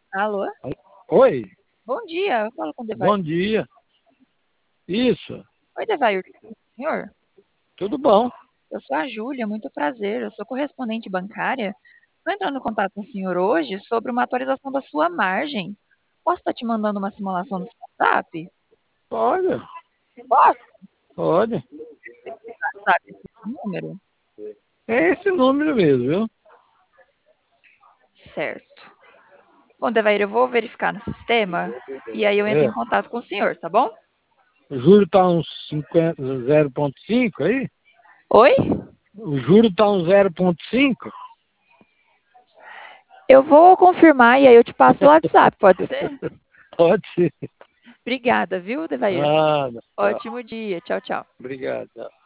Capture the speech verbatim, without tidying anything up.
Alô? Oi, Bom dia, eu falo com o Devair. bom dia. Isso, Oi, Devair, tudo bem, senhor? tudo bom? Eu sou a Júlia, muito prazer. Eu sou correspondente bancária. Estou entrando em contato com o senhor hoje sobre uma atualização da sua margem. Posso estar te mandando uma simulação no seu WhatsApp? Olha, Posso? olha. WhatsApp, esse número? É esse número mesmo, viu? Certo. Bom, Devair, eu vou verificar no sistema e aí eu entro É. em contato com o senhor, tá bom? O juro tá uns cinquenta, zero vírgula cinco aí? Oi? O juro tá uns zero vírgula cinco? Eu vou confirmar e aí eu te passo o WhatsApp, pode ser? Pode ser. Obrigada, viu, Devair? Ah, tchau. Ótimo dia. Tchau, tchau. Obrigado. Tchau.